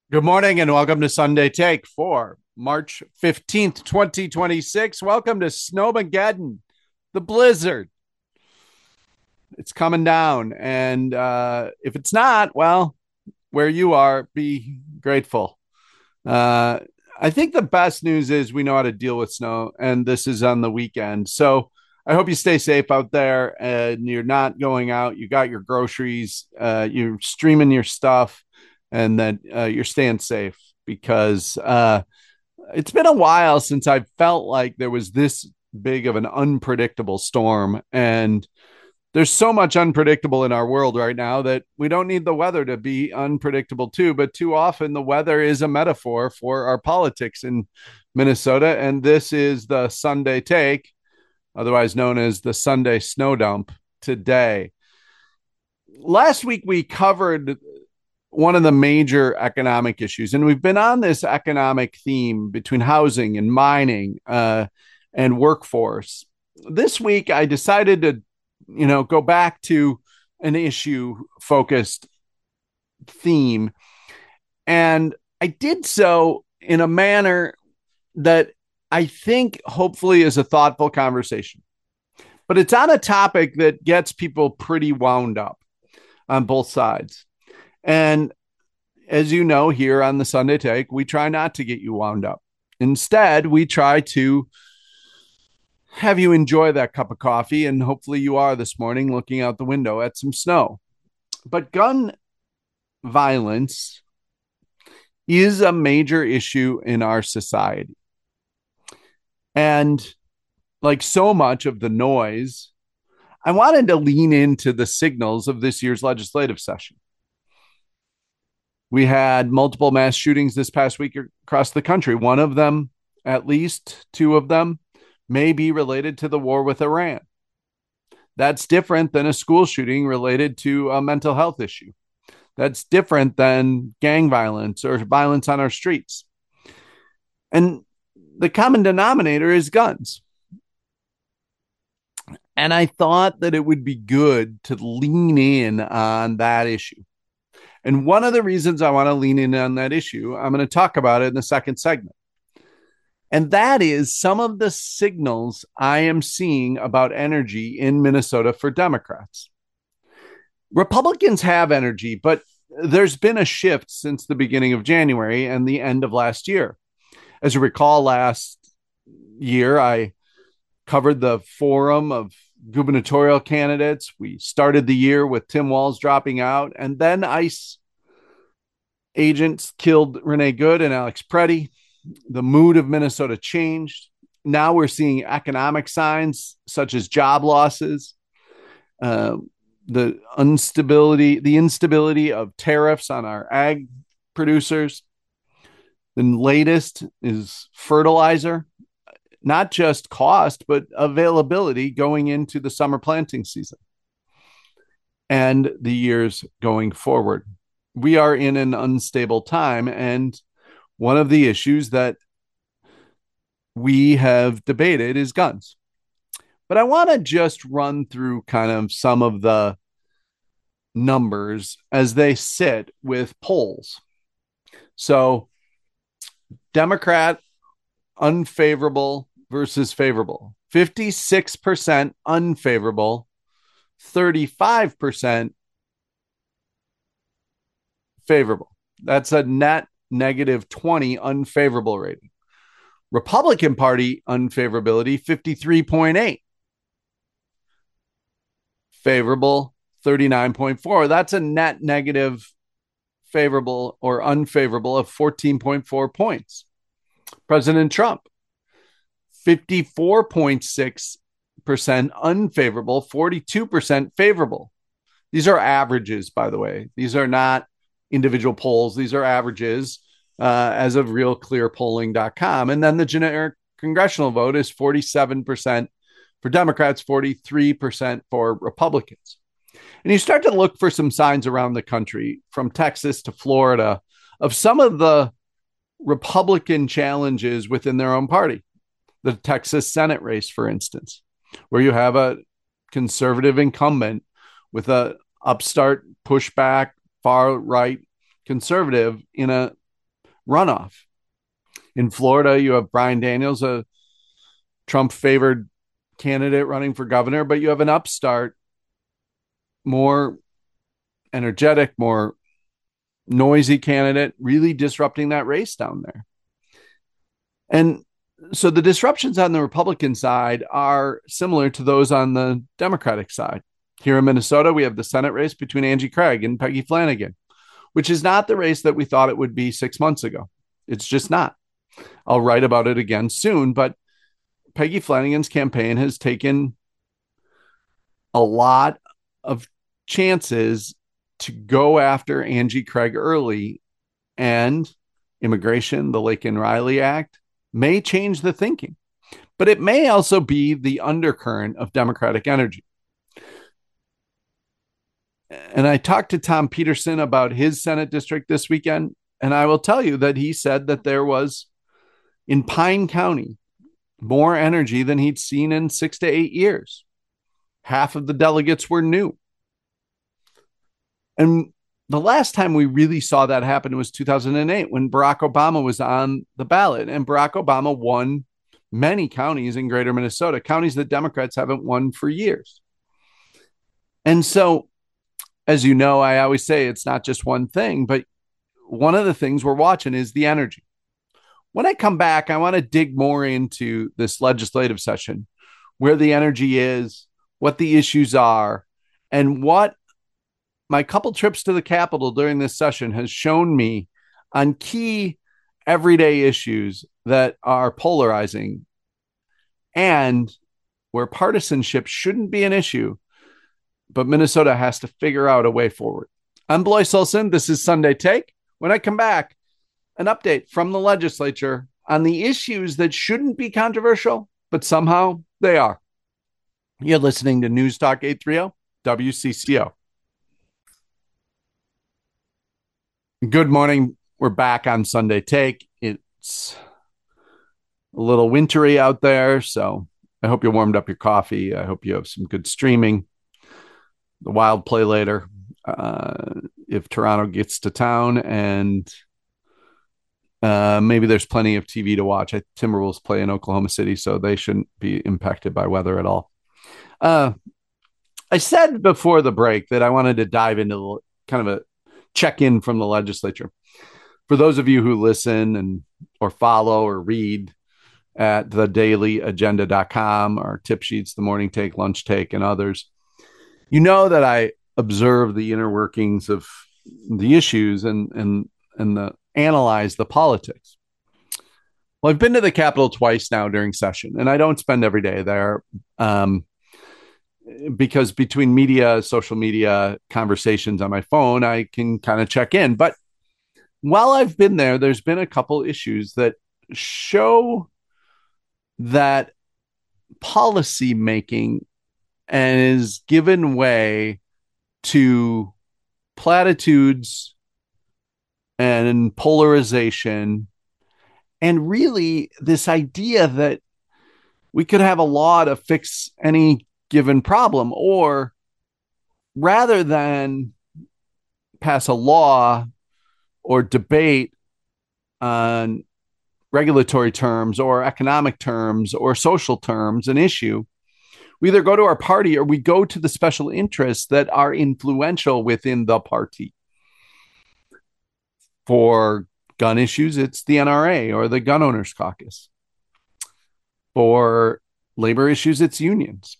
Good morning and welcome to Sunday Take for March 15th, 2026. Welcome to Snowmageddon, the blizzard. It's coming down. And if it's not, well, where you are, be grateful. Uh, I think the best news is we know how to deal with snow, and this is on the weekend. So I hope you stay safe out there and you're not going out. You got your groceries, you're streaming your stuff, and that you're staying safe because it's been a while since I felt like there was this big of an unpredictable storm. And there's so much unpredictable in our world right now that we don't need the weather to be unpredictable too. But too often the weather is a metaphor for our politics in Minnesota. And this is the Sunday Take, otherwise known as the Sunday Snow Dump today. Last week we covered one of the major economic issues, and we've been on this economic theme between housing and mining and workforce. This week I decided to go back to an issue focused theme. And I did so in a manner that I think hopefully is a thoughtful conversation. But it's on a topic that gets people pretty wound up on both sides. And as you know, here on the Sunday Take, we try not to get you wound up. Instead, we try to have you enjoy that cup of coffee, and hopefully you are this morning looking out the window at some snow. But gun violence is a major issue in our society. And like so much of the noise, I wanted to lean into the signals of this year's legislative session. We had multiple mass shootings this past week across the country. One of them, at least two of them, may be related to the war with Iran. That's different than a school shooting related to a mental health issue. That's different than gang violence or violence on our streets. And the common denominator is guns. And I thought that it would be good to lean in on that issue. And one of the reasons I want to lean in on that issue, I'm going to talk about it in the second segment. And that is some of the signals I am seeing about energy in Minnesota for Democrats. Republicans have energy, but there's been a shift since the beginning of January and the end of last year. As you recall, last year, I covered the forum of gubernatorial candidates. We started the year with Tim Walz dropping out, and then ICE agents killed Renee Good and Alex Preddy. The mood of Minnesota changed. Now we're seeing economic signs such as job losses, the instability of tariffs on our ag producers. The latest is fertilizer, not just cost, but availability going into the summer planting season and the years going forward. We are in an unstable time, and one of the issues that we have debated is guns. But I want to just run through kind of some of the numbers as they sit with polls. So, Democrat unfavorable versus favorable, 56% unfavorable, 35% favorable. That's a net negative 20 unfavorable rating. Republican Party unfavorability, 53.8. Favorable, 39.4. That's a net negative favorable or unfavorable of 14.4 points. President Trump, 54.6% unfavorable, 42% favorable. These are averages, by the way. These are not individual polls. These are averages as of realclearpolling.com. And then the generic congressional vote is 47% for Democrats, 43% for Republicans. And you start to look for some signs around the country, from Texas to Florida, of some of the Republican challenges within their own party. The Texas Senate race, for instance, where you have a conservative incumbent with a upstart pushback, far right conservative in a runoff. In Florida, you have Brian Daniels, a Trump favored candidate running for governor, but you have an upstart, more energetic, more noisy candidate really disrupting that race down there. And so the disruptions on the Republican side are similar to those on the Democratic side. Here in Minnesota, we have the Senate race between Angie Craig and Peggy Flanagan, which is not the race that we thought it would be 6 months ago. It's just not. I'll write about it again soon, but Peggy Flanagan's campaign has taken a lot of chances to go after Angie Craig early, and immigration, the Laken Riley Act, may change the thinking, but it may also be the undercurrent of Democratic energy. And I talked to Tom Peterson about his Senate district this weekend, and I will tell you that he said that there was, in Pine County, more energy than he'd seen in 6 to 8 years. Half of the delegates were new. And the last time we really saw that happen was 2008 when Barack Obama was on the ballot, and Barack Obama won many counties in greater Minnesota, counties that Democrats haven't won for years. And so, as you know, I always say it's not just one thing, but one of the things we're watching is the energy. When I come back, I want to dig more into this legislative session, where the energy is, what the issues are, and what my couple trips to the Capitol during this session has shown me on key everyday issues that are polarizing and where partisanship shouldn't be an issue, but Minnesota has to figure out a way forward. I'm Blois Olson. This is Sunday Take. When I come back, an update from the legislature on the issues that shouldn't be controversial, but somehow they are. You're listening to News Talk 830 WCCO. Good morning. We're back on Sunday Take. It's a little wintry out there, so I hope you warmed up your coffee. I hope you have some good streaming. The Wild play later if Toronto gets to town, and maybe there's plenty of TV to watch. Timberwolves play in Oklahoma City, so they shouldn't be impacted by weather at all. I said before the break that I wanted to dive into kind of a check-in from the legislature. For those of you who listen and or follow or read at thedailyagenda.com, or tip sheets, the morning take, lunch take, and others, you know that I observe the inner workings of the issues and analyze the politics. Well, I've been to the Capitol twice now during session, and I don't spend every day there because between media, social media, conversations on my phone, I can kind of check in. But while I've been there, there's been a couple issues that show that policy making and is given way to platitudes and polarization, and really this idea that we could have a law to fix any given problem, or rather than pass a law or debate on regulatory terms or economic terms or social terms, an issue, we either go to our party or we go to the special interests that are influential within the party. For gun issues, it's the NRA or the Gun Owners Caucus. For labor issues, it's unions.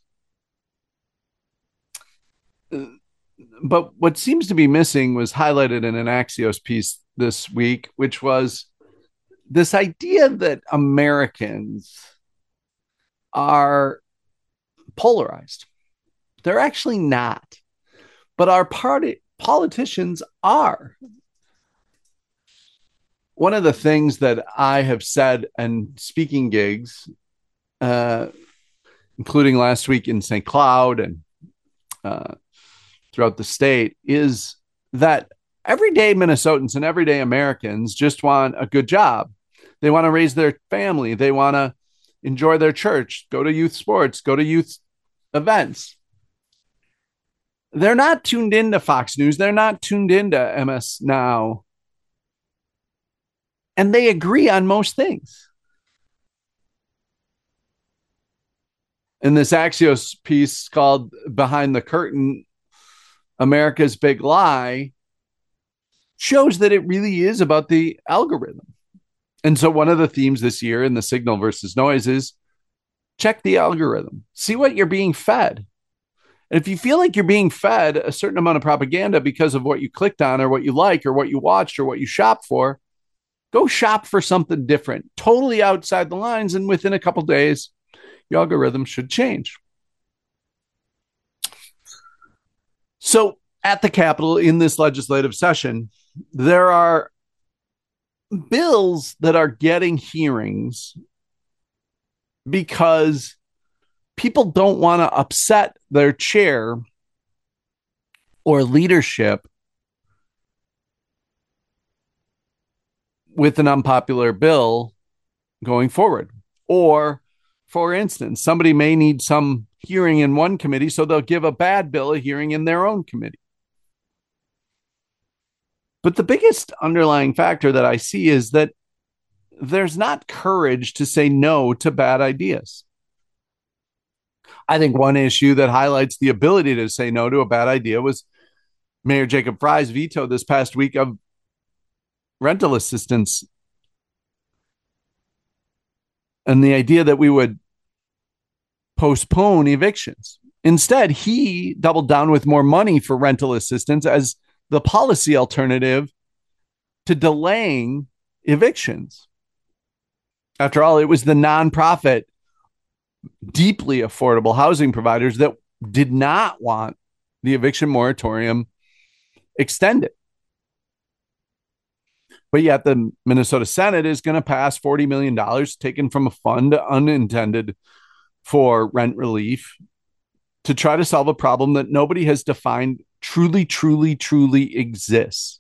But what seems to be missing was highlighted in an Axios piece this week, which was this idea that Americans are polarized. They're actually not, but our party politicians are. One of the things that I have said in speaking gigs, including last week in St. Cloud and throughout the state, is that everyday Minnesotans and everyday Americans just want a good job. They want to raise their family. They want to enjoy their church, go to youth sports, go to youth events. They're not tuned into Fox News. They're not tuned into MS Now. and they agree on most things. In this Axios piece called Behind the Curtain, America's Big Lie shows that it really is about the algorithm. And so one of the themes this year in the signal versus noise is check the algorithm, see what you're being fed. And if you feel like you're being fed a certain amount of propaganda because of what you clicked on or what you like or what you watched or what you shop for, go shop for something different, totally outside the lines. And within a couple of days, your algorithm should change. So at the Capitol in this legislative session, there are bills that are getting hearings because people don't want to upset their chair or leadership with an unpopular bill going forward. Or, for instance, somebody may need some hearing in one committee, so they'll give a bad bill a hearing in their own committee. But the biggest underlying factor that I see is that there's not courage to say no to bad ideas. I think one issue that highlights the ability to say no to a bad idea was Mayor Jacob Fry's veto this past week of rental assistance and the idea that we would postpone evictions. Instead, he doubled down with more money for rental assistance as the policy alternative to delaying evictions. After all, it was the nonprofit, deeply affordable housing providers that did not want the eviction moratorium extended. But yet the Minnesota Senate is going to pass $40 million taken from a fund unintended for rent relief to try to solve a problem that nobody has defined truly exists.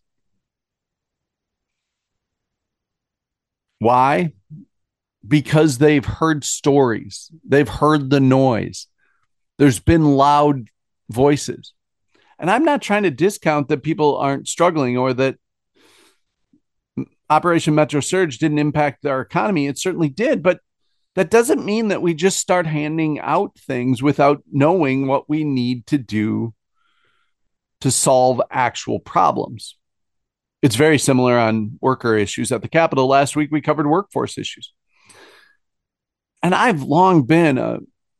Why? Because they've heard stories. They've heard the noise. There's been loud voices. And I'm not trying to discount that people aren't struggling or that Operation Metro Surge didn't impact our economy. It certainly did. But that doesn't mean that we just start handing out things without knowing what we need to do to solve actual problems. It's very similar on worker issues at the Capitol. Last week, we covered workforce issues. And I've long been a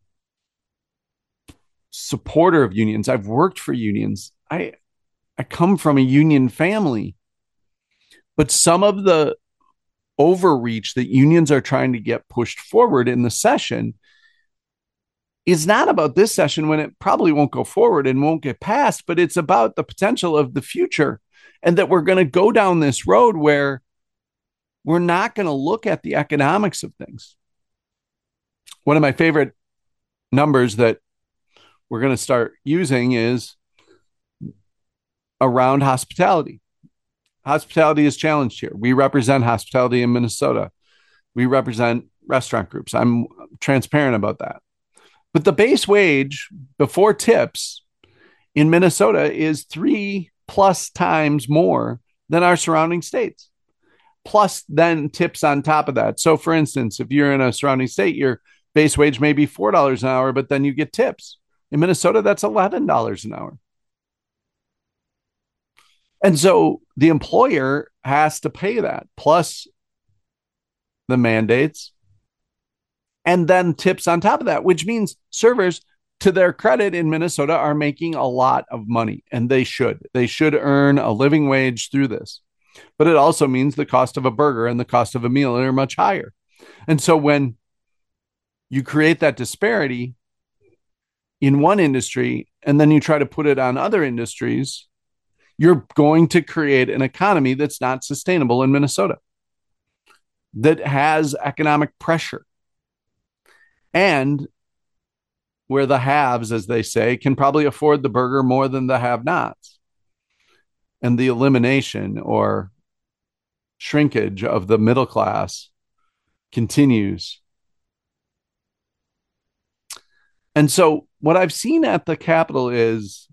supporter of unions. I've worked for unions. I come from a union family. But some of the overreach that unions are trying to get pushed forward in the session is not about this session when it probably won't go forward and won't get passed, but it's about the potential of the future and that we're going to go down this road where we're not going to look at the economics of things. One of my favorite numbers that we're going to start using is around hospitality. Hospitality is challenged here. We represent hospitality in Minnesota. We represent restaurant groups. I'm transparent about that. But the base wage before tips in Minnesota is 3+ times more than our surrounding states, plus then tips on top of that. So, for instance, if you're in a surrounding state, your base wage may be $4 an hour, but then you get tips. In Minnesota, that's $11 an hour. And so the employer has to pay that plus the mandates and then tips on top of that, which means servers, to their credit in Minnesota, are making a lot of money, and they should. They should earn a living wage through this. But it also means the cost of a burger and the cost of a meal are much higher. And so when you create that disparity in one industry and then you try to put it on other industries, you're going to create an economy that's not sustainable in Minnesota, that has economic pressure, and where the haves, as they say, can probably afford the burger more than the have-nots. And the elimination or shrinkage of the middle class continues. And so what I've seen at the Capitol is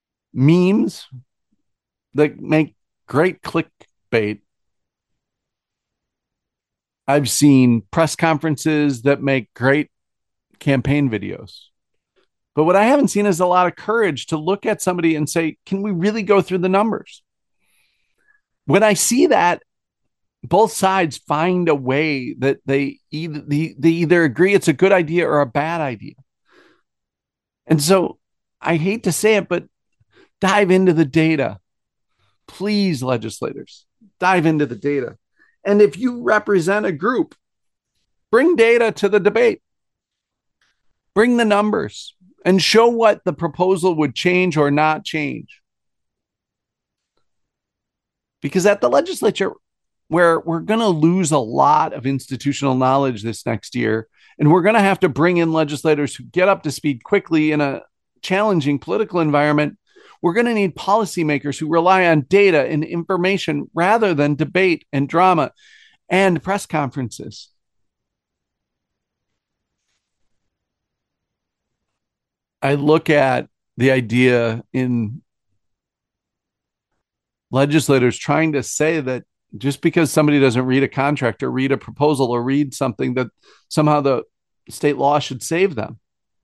memes that make great clickbait I've seen press conferences that make great campaign videos. But what I haven't seen is a lot of courage to look at somebody and say, can we really go through the numbers? When I see that, both sides find a way that they either agree it's a good idea or a bad idea. And so I hate to say it, but dive into the data. Please, legislators, dive into the data. And if you represent a group, bring data to the debate, bring the numbers, and show what the proposal would change or not change. Because at the legislature, where we're going to lose a lot of institutional knowledge this next year, and we're going to have to bring in legislators who get up to speed quickly in a challenging political environment, we're going to need policymakers who rely on data and information rather than debate and drama and press conferences. I look at the idea in legislators trying to say that just because somebody doesn't read a contract or read a proposal or read something, that somehow the state law should save them.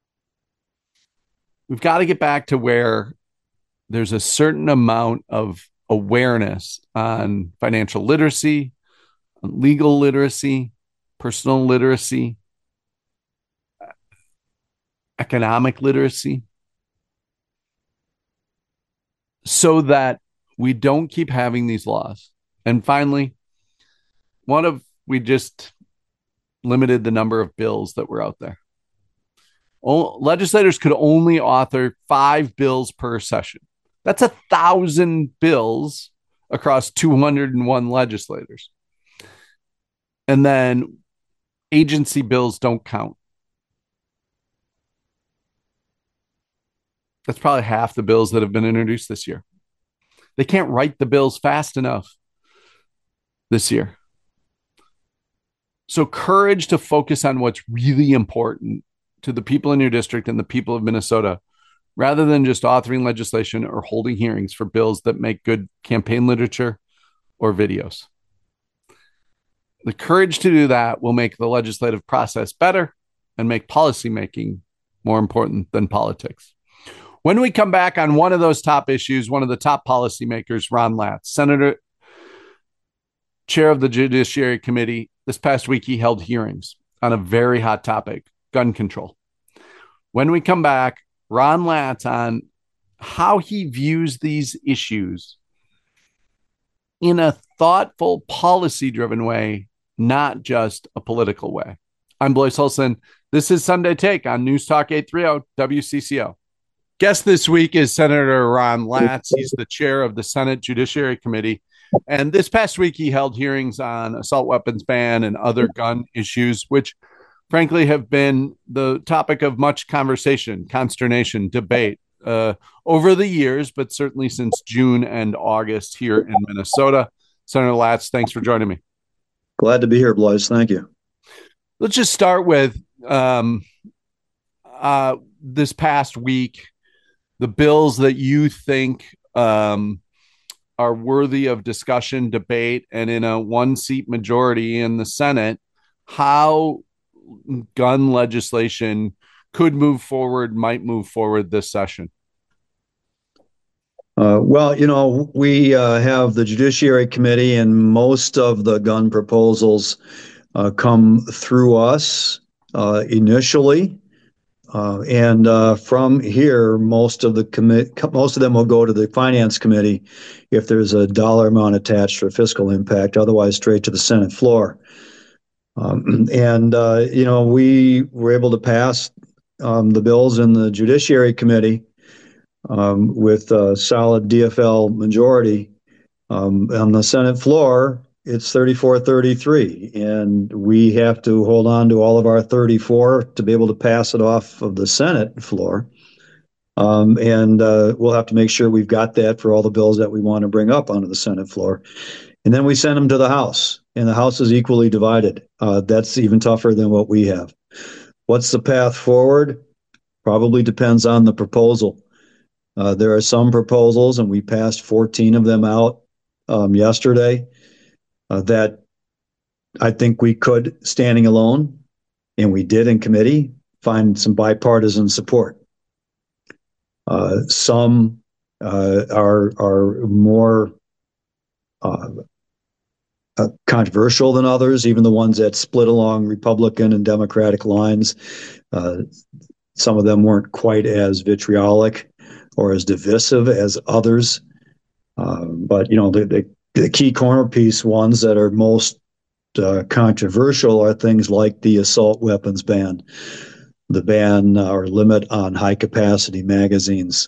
We've got to get back to where there's a certain amount of awareness on financial literacy, on legal literacy, personal literacy, economic literacy, so that we don't keep having these laws. And finally, we just limited the number of bills that were out there. Legislators could only author 5 bills per session. That's 1,000 bills across 201 legislators. And then agency bills don't count. That's probably half the bills that have been introduced this year. They can't write the bills fast enough this year. So courage to focus on what's really important to the people in your district and the people of Minnesota, rather than just authoring legislation or holding hearings for bills that make good campaign literature or videos. The courage to do that will make the legislative process better and make policymaking more important than politics. When we come back on one of those top issues, one of the top policymakers, Ron Latz, Senator, chair of the Judiciary Committee, this past week he held hearings on a very hot topic, gun control. When we come back, Ron Latz on how he views these issues in a thoughtful, policy-driven way, not just a political way. I'm Blois Olson. This is Sunday Take on News Talk 830 WCCO. Guest this week is Senator Ron Latz. He's the chair of the Senate Judiciary Committee. And this past week, he held hearings on assault weapons ban and other gun issues, which frankly have been the topic of much conversation, consternation, debate over the years, but certainly since June and August here in Minnesota. Senator Latz, thanks for joining me. Glad to be here, Blois. Thank you. Let's just start with this past week, the bills that you think are worthy of discussion, debate, and in a one-seat majority in the Senate, how gun legislation could move forward, might move forward this session. Well, we have the Judiciary Committee, and most of the gun proposals come through us initially. And from here, most of them will go to the Finance Committee if there's a dollar amount attached for fiscal impact, otherwise straight to the Senate floor. We were able to pass the bills in the Judiciary Committee with a solid DFL majority. On the Senate floor, it's 34-33, and we have to hold on to all of our 34 to be able to pass it off of the Senate floor. We'll have to make sure we've got that for all the bills that we want to bring up onto the Senate floor. And then we send them to the House, and the House is equally divided. That's even tougher than what we have. What's the path forward? Probably depends on the proposal. There are some proposals, and we passed 14 of them out yesterday, that I think we could, standing alone, and we did in committee, find some bipartisan support. Some are more uh, controversial than others, even the ones that split along Republican and Democratic lines. Some of them weren't quite as vitriolic or as divisive as others. But the key corner piece ones that are most controversial are things like the assault weapons ban, the ban or limit on high capacity magazines,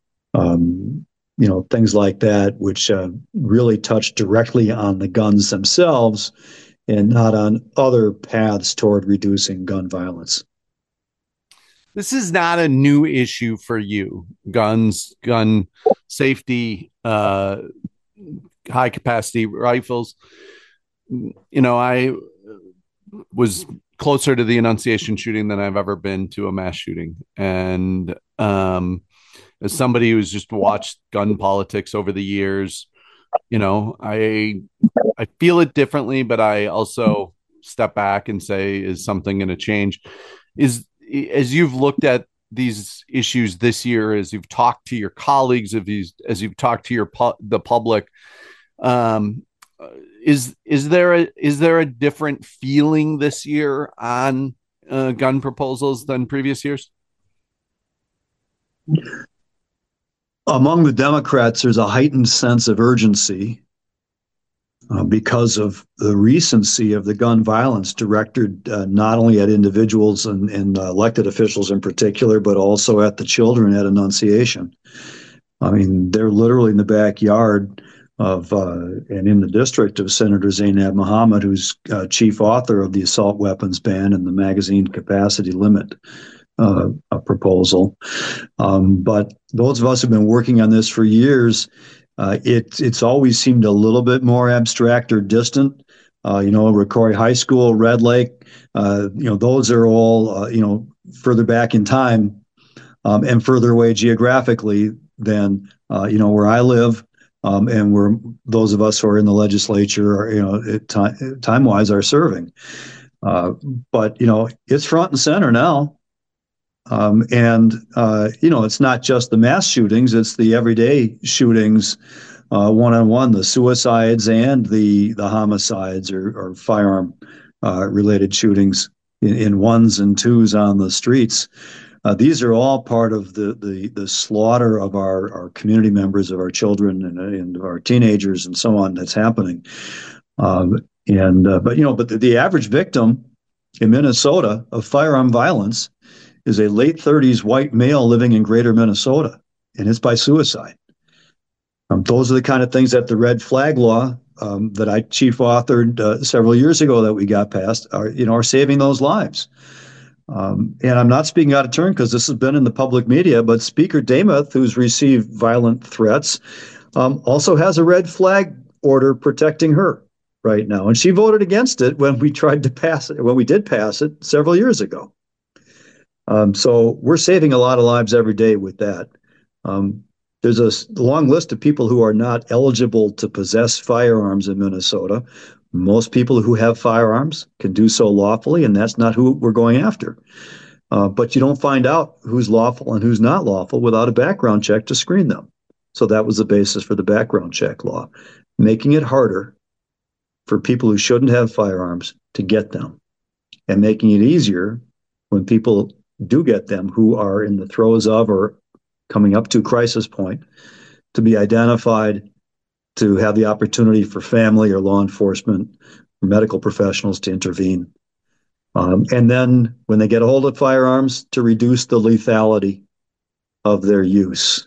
things like that, which really touch directly on the guns themselves and not on other paths toward reducing gun violence. This is not a new issue for you. Guns, gun safety, high capacity rifles. I was closer to the Annunciation shooting than I've ever been to a mass shooting. And as somebody who's just watched gun politics over the years, I feel it differently, but I also step back and say, is something going to change? Is As you've looked at these issues this year, as you've talked to your colleagues, as you've talked to the public, um, is there a different feeling this year on gun proposals than previous years? Among the Democrats, there's a heightened sense of urgency because of the recency of the gun violence directed not only at individuals and elected officials in particular, but also at the children at Annunciation. I mean, they're literally in the backyard of and in the district of Senator Zainab Mohammed, who's chief author of the assault weapons ban and the magazine capacity limit proposal. But those of us who've been working on this for years, it's always seemed a little bit more abstract or distant. Ricori High School, Red Lake, those are all, further back in time and further away geographically than, where I live. And where those of us who are in the legislature are, time-wise are serving. But, it's front and center now. It's not just the mass shootings, it's the everyday shootings, one-on-one, the suicides and the homicides or firearm related shootings in ones and twos on the streets. These are all part of the slaughter of our community members, of our children and our teenagers and so on that's happening. But the average victim in Minnesota of firearm violence is a late 30s white male living in greater Minnesota, and it's by suicide. Those are the kind of things that the red flag law that I chief authored several years ago that we got passed are saving those lives. And I'm not speaking out of turn because this has been in the public media, but Speaker Demuth, who's received violent threats, also has a red flag order protecting her right now. And she voted against it when we tried to pass it, when we did pass it several years ago. So we're saving a lot of lives every day with that. There's a long list of people who are not eligible to possess firearms in Minnesota. Most people who have firearms can do so lawfully, and that's not who we're going after. But you don't find out who's lawful and who's not lawful without a background check to screen them. So that was the basis for the background check law, making it harder for people who shouldn't have firearms to get them, and making it easier when people do get them who are in the throes of or coming up to crisis point to be identified, to have the opportunity for family or law enforcement or medical professionals to intervene. And then when they get a hold of firearms, to reduce the lethality of their use.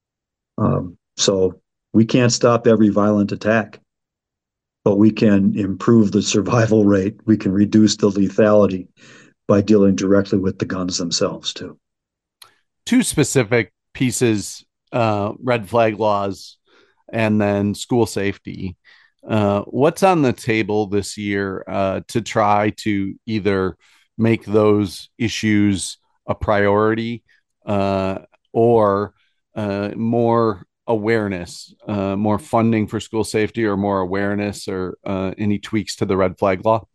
So we can't stop every violent attack, but we can improve the survival rate. We can reduce the lethality by dealing directly with the guns themselves too. Two specific pieces, red flag laws and then school safety. What's on the table this year to try to either make those issues a priority or more awareness, more funding for school safety, or more awareness, or any tweaks to the red flag law?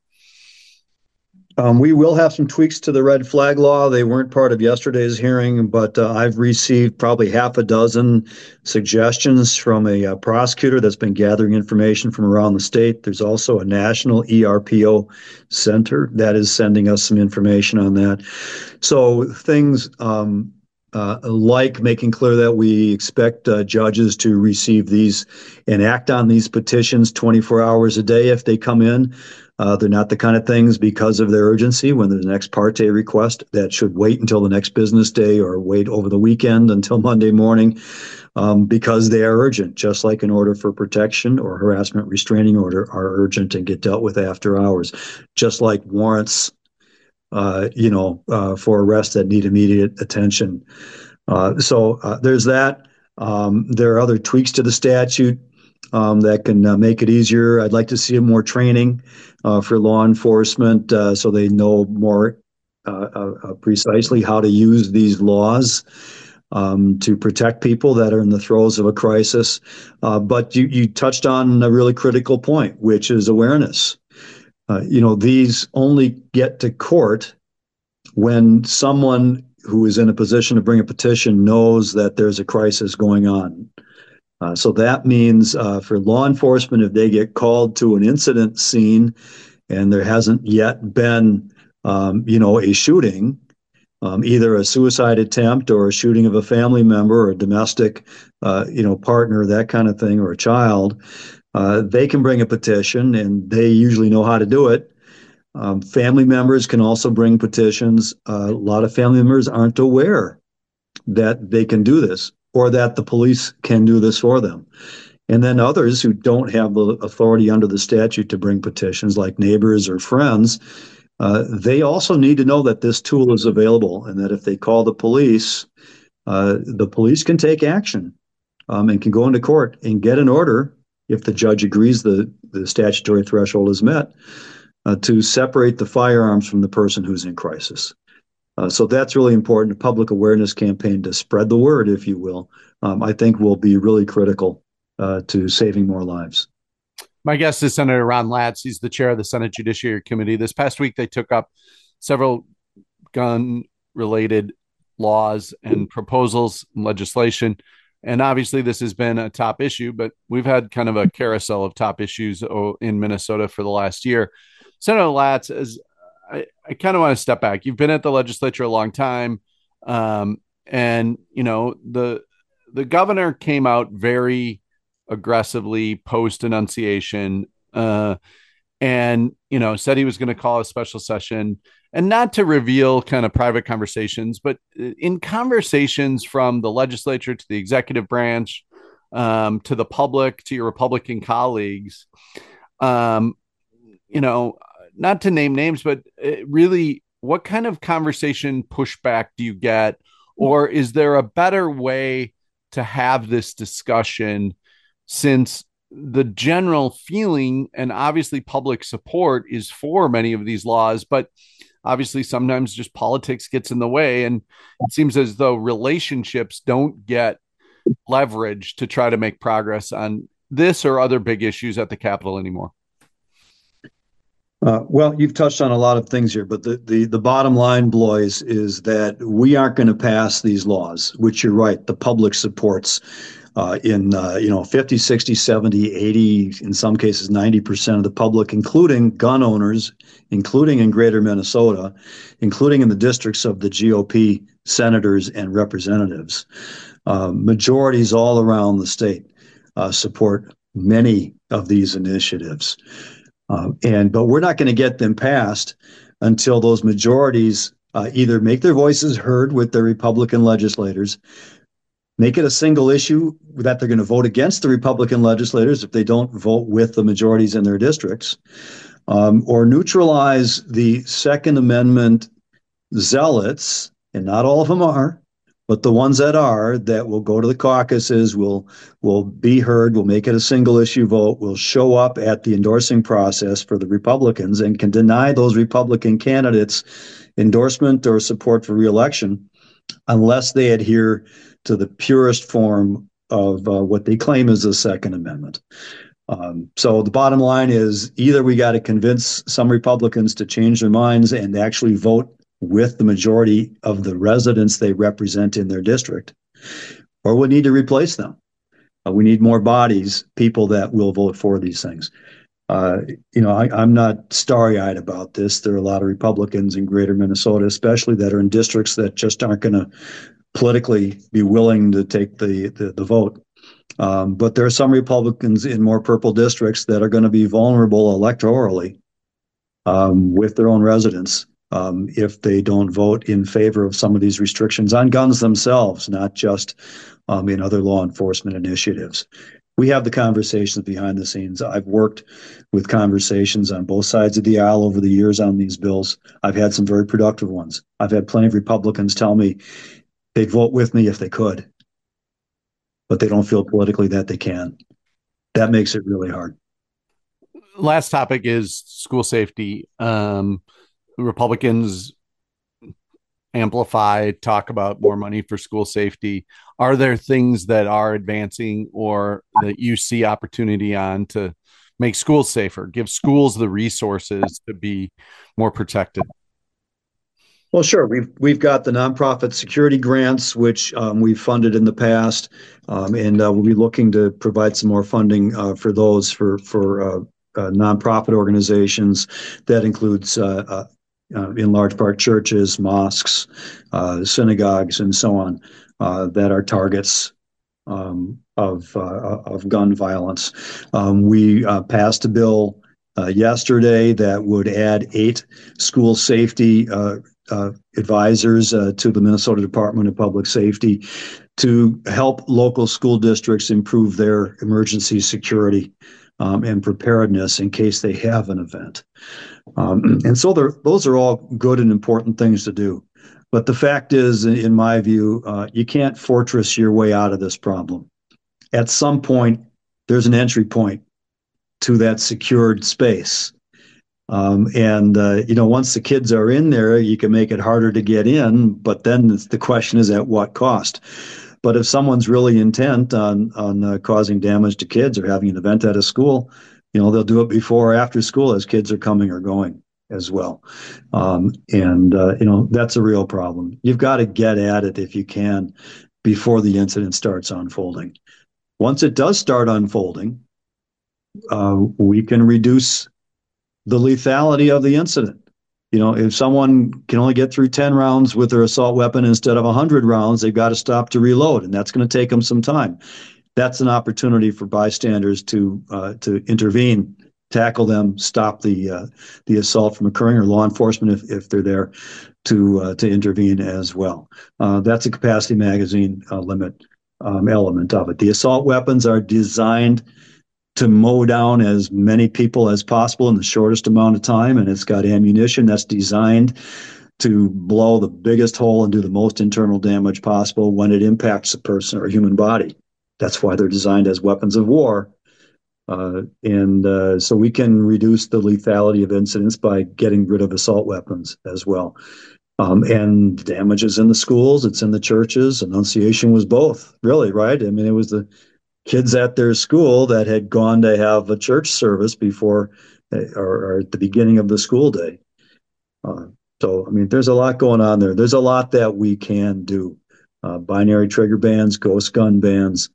We will have some tweaks to the red flag law. They weren't part of yesterday's hearing, but I've received probably half a dozen suggestions from a prosecutor that's been gathering information from around the state. There's also a national ERPO center that is sending us some information on that. So things like making clear that we expect judges to receive these and act on these petitions 24 hours a day if they come in. They're not the kind of things, because of their urgency, when there's an ex parte request, that should wait until the next business day or wait over the weekend until Monday morning, because they are urgent, just like an order for protection or harassment restraining order are urgent and get dealt with after hours, just like warrants, for arrests that need immediate attention. So there's that. There are other tweaks to the statute that can make it easier. I'd like to see more training for law enforcement so they know more precisely how to use these laws to protect people that are in the throes of a crisis. But you touched on a really critical point, which is awareness. These only get to court when someone who is in a position to bring a petition knows that there's a crisis going on. So that means for law enforcement, if they get called to an incident scene and there hasn't yet been, a shooting, either a suicide attempt or a shooting of a family member or a domestic, partner, that kind of thing, or a child, they can bring a petition, and they usually know how to do it. Family members can also bring petitions. A lot of family members aren't aware that they can do this, or that the police can do this for them. And then others who don't have the authority under the statute to bring petitions, like neighbors or friends, they also need to know that this tool is available, and that if they call the police can take action and can go into court and get an order, if the judge agrees the statutory threshold is met, to separate the firearms from the person who's in crisis. So that's really important. A public awareness campaign to spread the word, if you will, I think will be really critical to saving more lives. My guest is Senator Ron Latz. He's the chair of the Senate Judiciary Committee. This past week, they took up several gun-related laws and proposals and legislation. And obviously, this has been a top issue, but we've had kind of a carousel of top issues in Minnesota for the last year. Senator Latz, I kind of want to step back. You've been at the legislature a long time. And, the governor came out very aggressively post enunciation and, said he was going to call a special session, and not to reveal kind of private conversations, but in conversations from the legislature to the executive branch, to the public, to your Republican colleagues, not to name names, but really, what kind of conversation pushback do you get? Or is there a better way to have this discussion, since the general feeling and obviously public support is for many of these laws, but obviously sometimes just politics gets in the way, and it seems as though relationships don't get leverage to try to make progress on this or other big issues at the Capitol anymore? Well, you've touched on a lot of things here, but the bottom line, Blois, is that we aren't going to pass these laws, which you're right, the public supports in 50, 60, 70, 80, in some cases 90% of the public, including gun owners, including in greater Minnesota, including in the districts of the GOP senators and representatives. Majorities all around the state support many of these initiatives. But we're not going to get them passed until those majorities either make their voices heard with their Republican legislators, make it a single issue that they're going to vote against the Republican legislators if they don't vote with the majorities in their districts, or neutralize the Second Amendment zealots, and not all of them are, but the ones that are, that will go to the caucuses, will be heard, will make it a single issue vote, will show up at the endorsing process for the Republicans, and can deny those Republican candidates endorsement or support for reelection unless they adhere to the purest form of what they claim is the Second Amendment. So the bottom line is either we got to convince some Republicans to change their minds and actually vote with the majority of the residents they represent in their district, or we need to replace them. We need more bodies, people that will vote for these things. I'm not starry-eyed about this. There are a lot of Republicans in greater Minnesota, especially that are in districts that just aren't going to politically be willing to take the vote. But there are some Republicans in more purple districts that are going to be vulnerable electorally with their own residents if they don't vote in favor of some of these restrictions on guns themselves, not just in other law enforcement initiatives. We have the conversations behind the scenes. I've worked with conversations on both sides of the aisle over the years on these bills. I've had some very productive ones. I've had plenty of Republicans tell me they'd vote with me if they could, but they don't feel politically that they can. That makes it really hard. Last topic is school safety. Republicans amplify, talk about more money for school safety. Are there things that are advancing or that you see opportunity on to make schools safer, give schools the resources to be more protected? Well, sure. We've got the nonprofit security grants, which we've funded in the past, and we'll be looking to provide some more funding for those for nonprofit organizations. That includes in large part churches, mosques, synagogues, and so on that are targets of gun violence. We passed a bill yesterday that would add 8 school safety advisors to the Minnesota Department of Public Safety to help local school districts improve their emergency security and preparedness in case they have an event. And so those are all good and important things to do. But the fact is, in my view, you can't fortress your way out of this problem. At some point, there's an entry point to that secured space. Once the kids are in there, you can make it harder to get in, but then the question is at what cost? But if someone's really intent on causing damage to kids or having an event at a school, they'll do it before or after school as kids are coming or going as well. That's a real problem. You've got to get at it if you can before the incident starts unfolding. Once it does start unfolding, we can reduce the lethality of the incident. If someone can only get through 10 rounds with their assault weapon instead of 100 rounds, they've got to stop to reload, and that's going to take them some time. That's an opportunity for bystanders to intervene, tackle them, stop the assault from occurring, or law enforcement if they're there to intervene as well. That's a capacity magazine limit element of it. The assault weapons are designed to mow down as many people as possible in the shortest amount of time, and it's got ammunition that's designed to blow the biggest hole and do the most internal damage possible when it impacts a person or a human body. That's why they're designed as weapons of war. So we can reduce the lethality of incidents by getting rid of assault weapons as well. And damage is in the schools, it's in the churches. Annunciation was both, really, right? I mean, it was the kids at their school that had gone to have a church service before or at the beginning of the school day. There's a lot going on there. There's a lot that we can do. Binary trigger bans, ghost gun bans,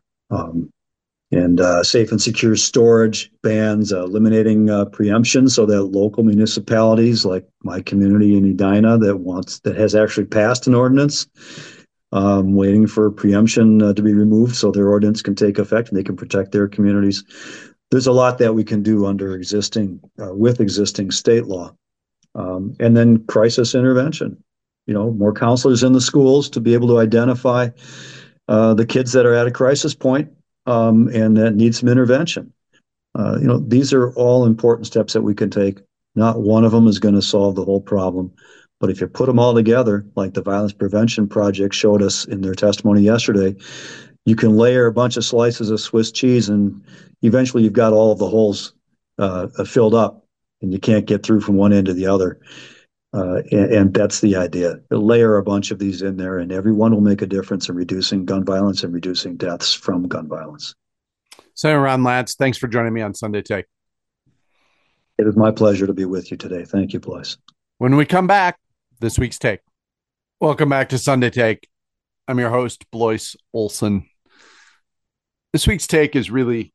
and safe and secure storage bans, eliminating preemption so that local municipalities like my community in Edina that has actually passed an ordinance waiting for preemption to be removed so their ordinance can take effect and they can protect their communities. There's a lot that we can do under existing state law. And then crisis intervention, more counselors in the schools to be able to identify the kids that are at a crisis point and that need some intervention. These are all important steps that we can take. Not one of them is going to solve the whole problem. But if you put them all together, like the Violence Prevention Project showed us in their testimony yesterday, you can layer a bunch of slices of Swiss cheese and eventually you've got all of the holes filled up and you can't get through from one end to the other. And that's the idea. Layer a bunch of these in there, and everyone will make a difference in reducing gun violence and reducing deaths from gun violence. Senator Ron Lance, thanks for joining me on Sunday Take. It is my pleasure to be with you today. Thank you, Blois. When we come back, this week's take. Welcome back to Sunday Take. I'm your host, Blois Olson. This week's take is really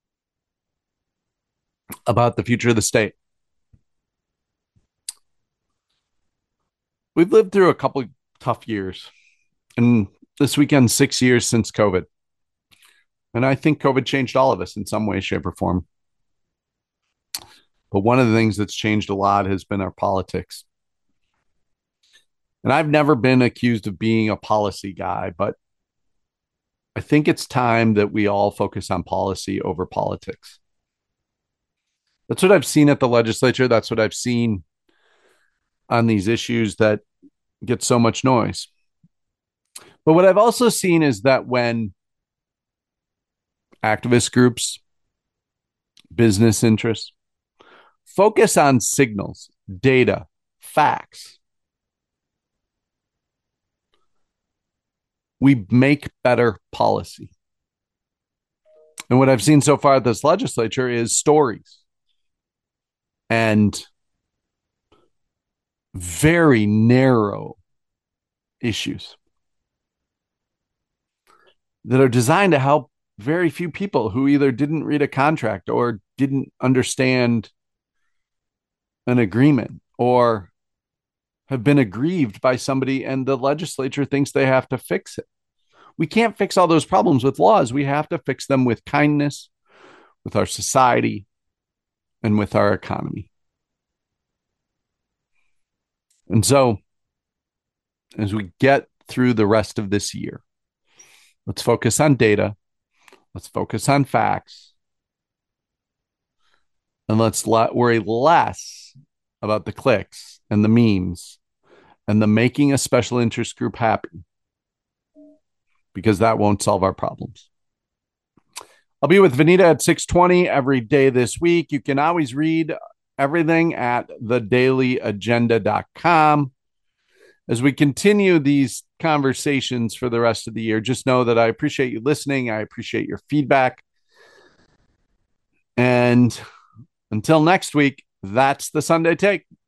about the future of the state. We've lived through a couple of tough years, and this weekend, 6 years since COVID. And I think COVID changed all of us in some way, shape, or form. But one of the things that's changed a lot has been our politics. And I've never been accused of being a policy guy, but I think it's time that we all focus on policy over politics. That's what I've seen at the legislature. That's what I've seen on these issues that get so much noise. But what I've also seen is that when activist groups, business interests focus on signals, data, facts, we make better policy. And what I've seen so far at this legislature is stories and very narrow issues that are designed to help very few people who either didn't read a contract or didn't understand an agreement or have been aggrieved by somebody and the legislature thinks they have to fix it. We can't fix all those problems with laws. We have to fix them with kindness, with our society, and with our economy. And so, as we get through the rest of this year, let's focus on data. Let's focus on facts. And let's worry less about the clicks and the memes and the making a special interest group happy, because that won't solve our problems. I'll be with Vanita at 6:20 every day this week. You can always read everything at thedailyagenda.com. As we continue these conversations for the rest of the year, just know that I appreciate you listening. I appreciate your feedback. And until next week, that's the Sunday Take.